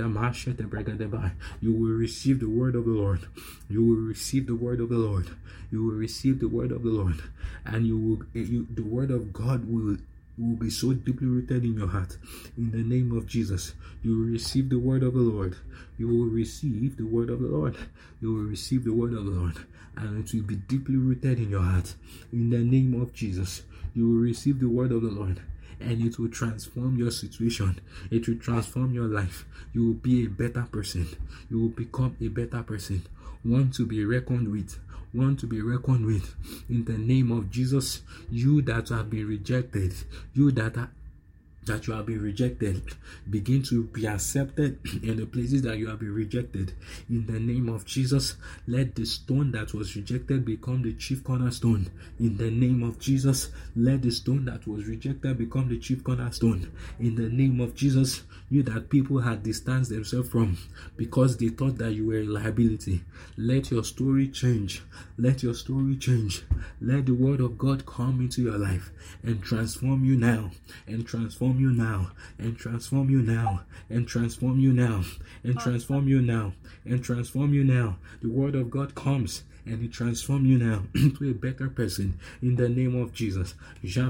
will receive the word of the Lord. You will receive the word of the Lord. You will receive the word of the Lord, and you will you, the word of God will will be so deeply rooted in your heart. In the name of Jesus, you will receive the word of the Lord. You will receive the word of the Lord. You will receive the word of the Lord, and it will be deeply rooted in your heart. In the name of Jesus, you will receive the word of the Lord, and it will transform your situation. It will transform your life. You will be a better person. You will become a better person. One to be reckoned with. One to be reckoned with. In the name of Jesus, you that have been rejected, you that are that you have been rejected begin to be accepted in the places that you have been rejected. In the name of Jesus, let the stone that was rejected become the chief cornerstone. In the name of Jesus, let the stone that was rejected become the chief cornerstone. In the name of Jesus, you that people had distanced themselves from because they thought that you were a liability, let your story change. Let your story change. Let the word of God come into your life and transform you now, and transform you now, and transform you now, and transform you now, and transform you now, and transform you now. The word of God comes and it transforms you now into a better person in the name of Jesus. In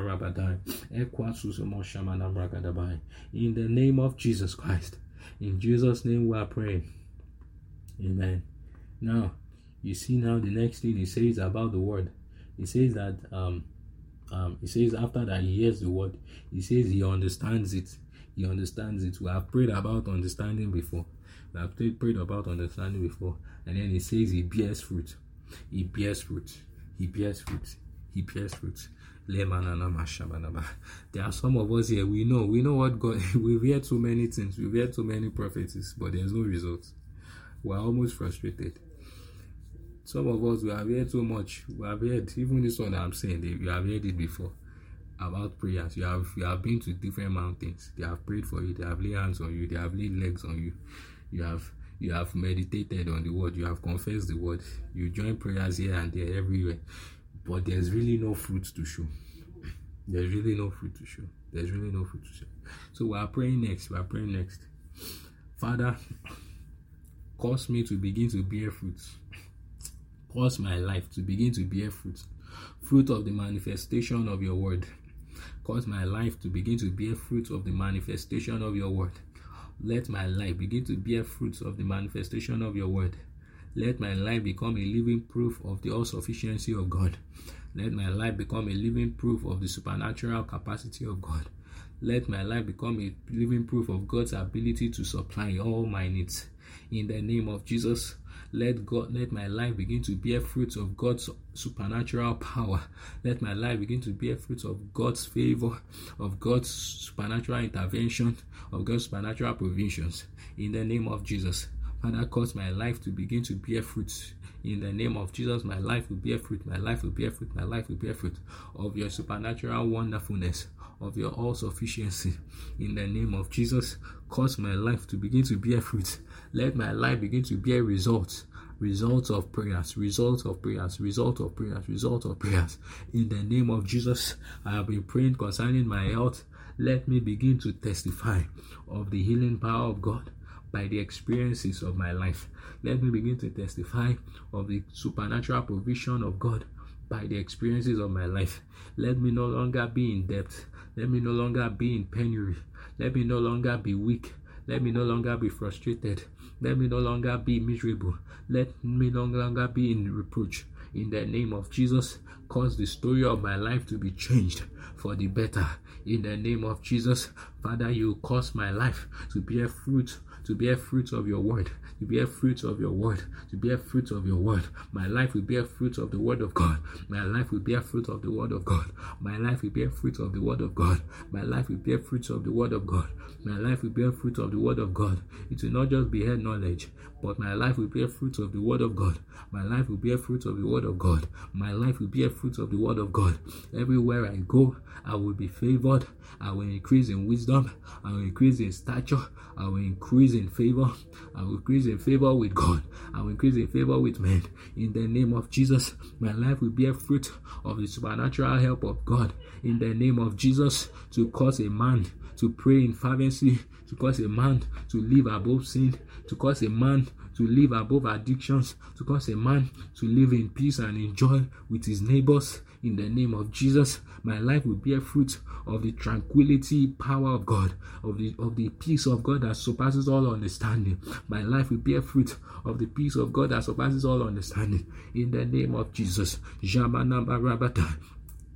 the name of Jesus Christ. In Jesus' name we are praying. Amen. Now, you see now the next thing he says about the word. He says that um um he says after that he hears the word, he says he understands it. He understands it. We have prayed about understanding before. We have prayed about understanding before. And then he says he bears fruit. He bears fruit. He bears fruit. He bears fruit. There are some of us here, we know, we know what God, we've heard so many things, we've heard so many prophecies, but there's no results. We're almost frustrated. Some of us, we have heard so much. We have heard, even this one that I'm saying, you have heard it before, about prayers. You have you have been to different mountains. They have prayed for you. They have laid hands on you. They have laid legs on you. You have you have meditated on the word. You have confessed the word. You join prayers here and there, everywhere. But there's really no fruit to show. There's really no fruit to show. There's really no fruit to show. So we are praying next. We are praying next. Father, cause me to begin to bear fruit. Cause my life to begin to bear fruit. Fruit of the manifestation of your word. Cause my life to begin to bear fruit of the manifestation of your word. Let my life begin to bear fruits of the manifestation of your word. Let my life become a living proof of the all-sufficiency of God. Let my life become a living proof of the supernatural capacity of God. Let my life become a living proof of God's ability to supply all my needs. In the name of Jesus, let God, let my life begin to bear fruits of God's supernatural power. Let my life begin to bear fruits of God's favor, of God's supernatural intervention, of God's supernatural provisions. In the name of Jesus, Father, cause my life to begin to bear fruits. In the name of Jesus, my life will bear fruit, my life will bear fruit, my life will bear fruit of your supernatural wonderfulness, of your all-sufficiency. In the name of Jesus, cause my life to begin to bear fruit. Let my life begin to bear results. Results of prayers, results of prayers, results of prayers, results of prayers. In the name of Jesus, I have been praying concerning my health. Let me begin to testify of the healing power of God by the experiences of my life. Let me begin to testify of the supernatural provision of God by the experiences of my life. Let me no longer be in debt. Let me no longer be in penury. Let me no longer be weak. Let me no longer be frustrated. Let me no longer be miserable. Let me no longer be in reproach. In the name of Jesus, cause the story of my life to be changed for the better. In the name of Jesus, Father, you cause my life to bear fruit, to bear fruit of your word, to bear fruit of your word, to bear fruit of your word. My life will bear fruit of the word of God. My life will bear fruit of the word of God. My life will bear fruit of the word of God. My life will bear fruit of the word of God. My life will bear fruit of the word of God. It will not just be head knowledge, but my life will bear fruit of the word of God. My life will bear fruit of the word of God. My life will bear fruit of the word of God. Everywhere I go, I will be favored. I will increase in wisdom. I will increase in stature. I will increase in favor. I will increase in favor with God. I will increase in favor with men. In the name of Jesus, my life will bear fruit of the supernatural help of God. In the name of Jesus, to cause a man to pray in fervency, to cause a man to live above sin, to cause a man to live above addictions, to cause a man to live in peace and in joy with his neighbors. In the name of Jesus, my life will bear fruit of the tranquility power of God, of the of the peace of God that surpasses all understanding. My life will bear fruit of the peace of God that surpasses all understanding. In the name of Jesus.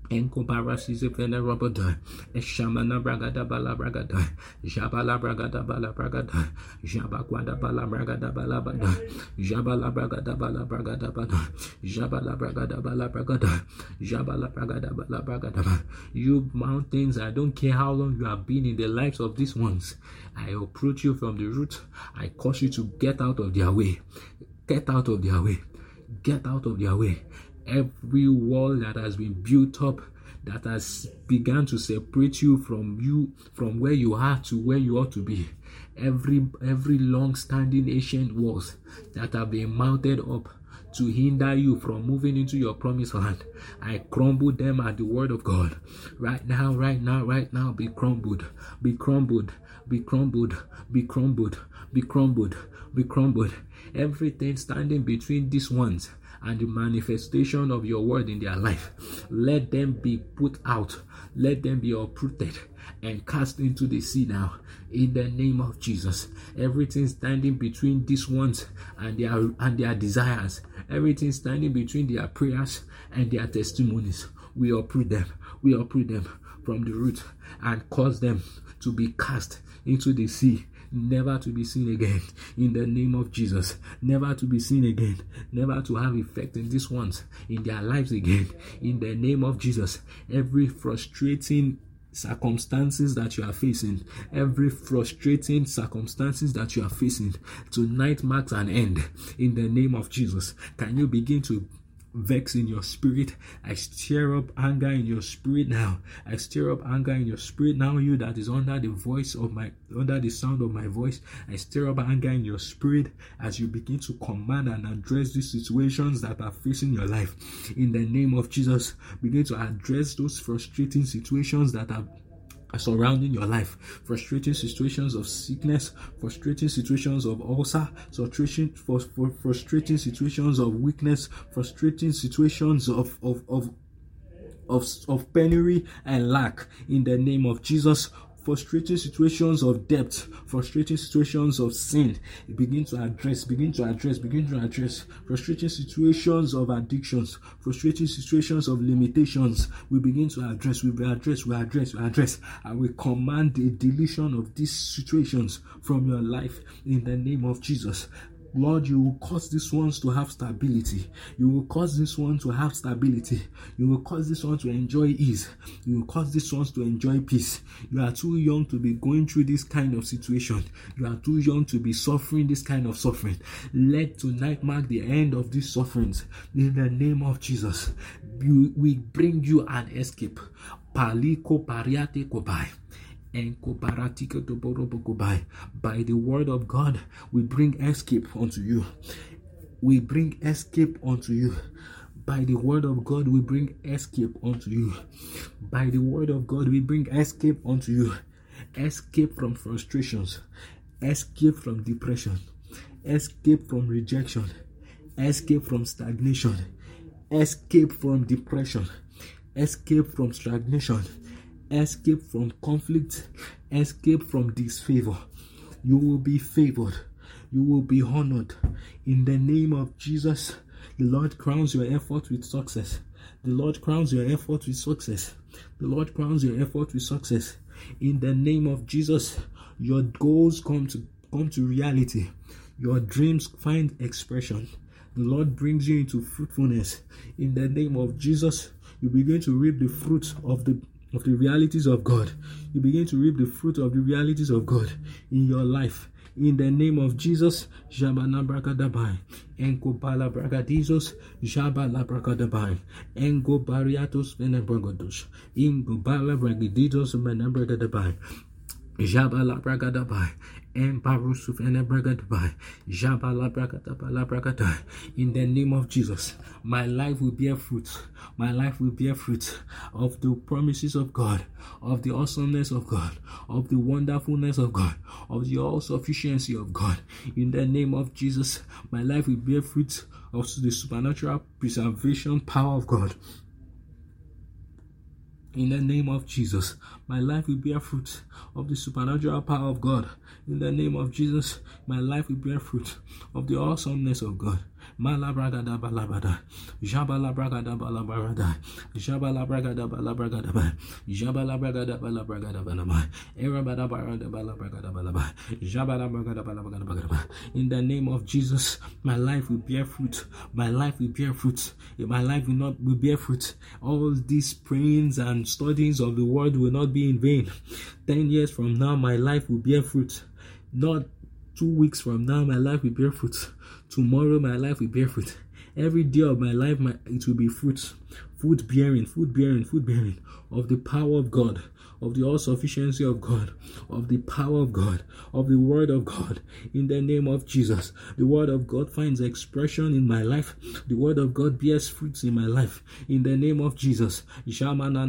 Enko barasize fene robodai, Eshamana bragada bala bragadai, Jabala bragada bala bragadai, Jabakwada bala bragada bala badai, Jabala bragada bala bragada badai, Jabala bragada bala bragadai, Jabala bragada bala bragadai. You mountains, I don't care how long you have been in the lives of these ones, I approach you from the root. I cause you to get out of their way. Get out of their way. Get out of their way. Every wall that has been built up, that has begun to separate you from you, from where you are to where you ought to be. Every every long-standing ancient walls that have been mounted up to hinder you from moving into your promised land, I crumble them at the word of God. Right now, right now, right now, be crumbled, be crumbled, be crumbled, be crumbled, be crumbled, be crumbled. Everything standing between these ones and the manifestation of your word in their life, let them be put out, let them be uprooted and cast into the sea now, in the name of Jesus. Everything standing between these ones and their and their desires, everything standing between their prayers and their testimonies, we uproot them, we uproot them from the root and cause them to be cast into the sea, never to be seen again, in the name of Jesus. Never to be seen again, never to have effect in these ones, in their lives again, in the name of Jesus. Every frustrating circumstances that you are facing, every frustrating circumstances that you are facing, tonight marks an end, in the name of Jesus. Can you begin to vex in your spirit? I stir up anger in your spirit now. I stir up anger in your spirit now. You that is under the voice of my, under the sound of my voice, I stir up anger in your spirit as you begin to command and address these situations that are facing your life. In the name of Jesus, begin to address those frustrating situations that are surrounding your life, frustrating situations of sickness, frustrating situations of ulcer, frustrating, for, for, frustrating situations of weakness, frustrating situations of of of of, of penury and lack. In the name of Jesus, frustrating situations of debt, frustrating situations of sin, begin to address, begin to address, begin to address, frustrating situations of addictions, frustrating situations of limitations, we begin to address, we will address, we address, we address, and we command the deletion of these situations from your life in the name of Jesus. Lord, you will cause these ones to have stability. You will cause this one to have stability. You will cause this one to enjoy ease. You will cause this ones to enjoy peace. You are too young to be going through this kind of situation. You are too young to be suffering this kind of suffering. Let tonight mark the end of these sufferings. In the name of Jesus, we bring you an escape. Paliko pariate kobai. By the word of God, we bring escape unto you. We bring escape unto you. By the word of God, we bring escape unto you. By the word of God, we bring escape unto you. Escape from frustrations. Escape from depression. Escape from rejection. Escape from stagnation. Escape from depression. Escape from stagnation. Escape from conflict, escape from disfavor. You will be favored. You will be honored. In the name of Jesus, the Lord crowns your effort with success. The Lord crowns your effort with success. The Lord crowns your effort with success. In the name of Jesus, your goals come to come to reality. Your dreams find expression. The Lord brings you into fruitfulness. In the name of Jesus, you begin to reap the fruit of the of the realities of God. You begin to reap the fruit of the realities of God in your life. In the name of Jesus, Jabana Brakadabai, Enko Bala Bragadizos, Jabala Brakadabai, Enko Bariatos Venebragados, Ingo Bala Bragadidos Venebragadabai, Jabala Bragadabai, and Barusuf and Bragadabai, Jabala Bragadabala Bragadai. In the name of Jesus, my life will bear fruit. My life will bear fruit of the promises of God, of the awesomeness of God, of the wonderfulness of God, of the all-sufficiency of God. In the name of Jesus, my life will bear fruit of the supernatural preservation power of God. In the name of Jesus, my life will bear fruit of the supernatural power of God. In the name of Jesus, my life will bear fruit of the awesomeness of God. Malabragada balabada, Jabala bragada balabragada, Jabala bragada balabragada, Jabala bragada balabragada balaba, Erabada barada balabragada balaba, Jabala bragada balabragada balaba. In the name of Jesus, my life will bear fruit. My life will bear fruit. My life will not will bear fruit. All these prayings and studies of the word will not be in vain. Ten years from now, my life will bear fruit. Not two weeks from now, my life will bear fruit. Tomorrow, my life will bear fruit. Every day of my life, my, it will be fruit. Fruit bearing, fruit bearing, fruit bearing of the power of God, of the all-sufficiency of God, of the power of God, of the word of God. In the name of Jesus, the word of God finds expression in my life. The word of God bears fruits in my life. In the name of Jesus. You have one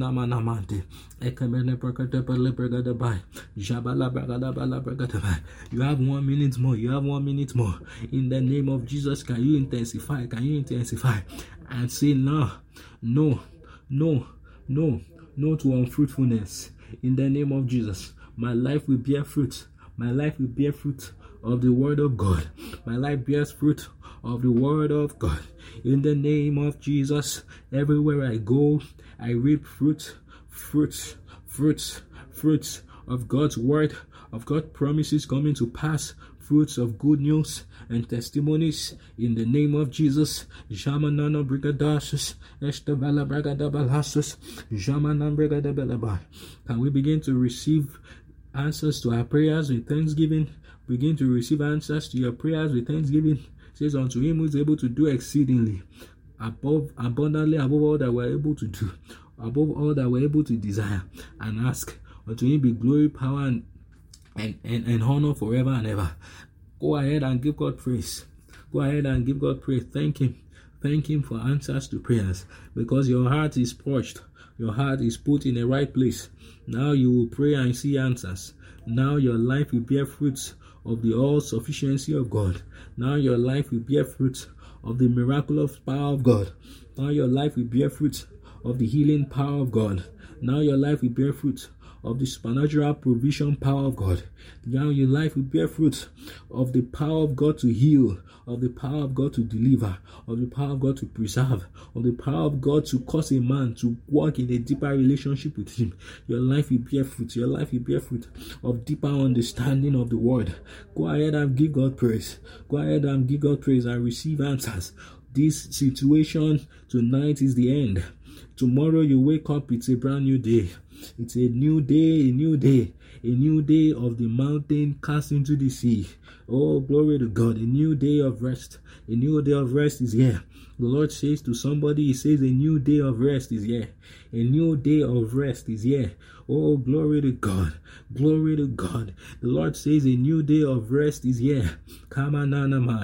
minute more. You have one minute more. In the name of Jesus, can you intensify? Can you intensify? And say no, no, no, no, no to unfruitfulness. In the name of Jesus, my life will bear fruit. My life will bear fruit of the word of God. My life bears fruit of the word of God. In the name of Jesus, everywhere I go, I reap fruit, fruit, fruit, fruit of God's word, of God's promises coming to pass, fruits of good news and testimonies in the name of Jesus. Jamanana brigadasus, estabala bragadabalasus, jamanan brigadabalabai. Can we begin to receive answers to our prayers with thanksgiving? Begin to receive answers to your prayers with thanksgiving. It says, unto him who is able to do exceedingly, above, abundantly above all that we're able to do, above all that we're able to desire and ask. Unto him be glory, power, and And, and, and honor forever and ever. Go ahead and give God praise. Go ahead and give God praise. Thank him. Thank him for answers to prayers. Because your heart is purged. Your heart is put in the right place. Now you will pray and see answers. Now your life will bear fruits of the all-sufficiency of God. Now your life will bear fruits of the miraculous power of God. Now your life will bear fruit of the healing power of God. Now your life will bear fruit of the supernatural provision power of God. Now your life will bear fruit of the power of God to heal, of the power of God to deliver, of the power of God to preserve, of the power of God to cause a man to walk in a deeper relationship with him. Your life will bear fruit. Your life will bear fruit of deeper understanding of the word. Go ahead and give God praise. Go ahead and give God praise and receive answers. This situation tonight is the end. Tomorrow you wake up, it's a brand new day. It's a new day, a new day, a new day of the mountain cast into the sea. Oh, glory to God. A new day of rest. A new day of rest is here. The Lord says to somebody, he says a new day of rest is here. A new day of rest is here. Oh, glory to God. Glory to God. The Lord says a new day of rest is here. Come on,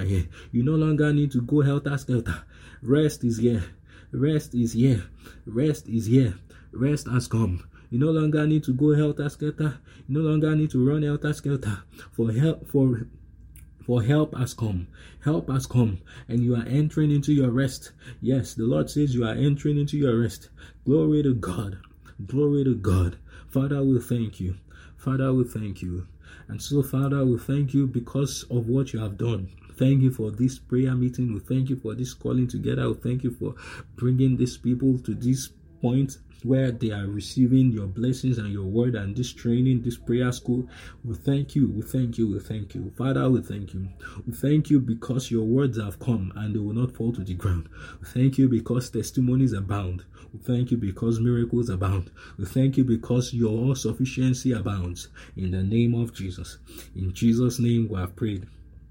you no longer need to go helter skelter. Rest is here. Rest is here. Rest is here. Rest has come. You no longer need to go helter skelter. You no longer need to run helter skelter. For help, for for help has come. Help has come, and you are entering into your rest. Yes, the Lord says you are entering into your rest. Glory to God. Glory to God. Father, we thank you. Father, we thank you. And so, Father, we thank you because of what you have done. Thank you for this prayer meeting. We thank you for this calling together. We thank you for bringing these people to this point where they are receiving your blessings and your word and this training, this prayer school. We thank you. We thank you. We thank you. Father, we thank you. We thank you because your words have come and they will not fall to the ground. We thank you because testimonies abound. We thank you because miracles abound. We thank you because your all-sufficiency abounds. In the name of Jesus. In Jesus' name we have prayed.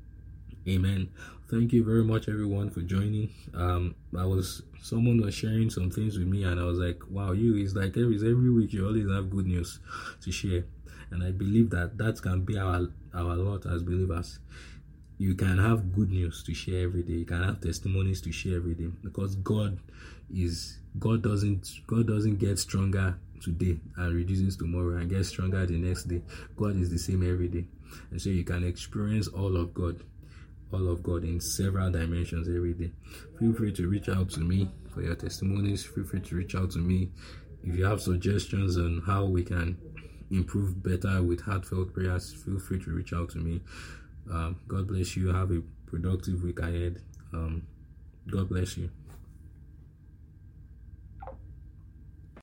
Amen. Thank you very much, everyone, for joining. Um, I was someone was sharing some things with me, and I was like, "Wow, you is like every every week you always have good news to share," and I believe that that can be our our lot as believers. You can have good news to share every day. You can have testimonies to share every day because God is God doesn't God doesn't get stronger today and reduces tomorrow and gets stronger the next day. God is the same every day, and so you can experience all of God. all of God in several dimensions every day. Feel free to reach out to me for your testimonies. Feel free to reach out to me if you have suggestions on how we can improve better with heartfelt prayers. Feel free to reach out to me. Um, God bless you. Have a productive week ahead. Um, God bless you.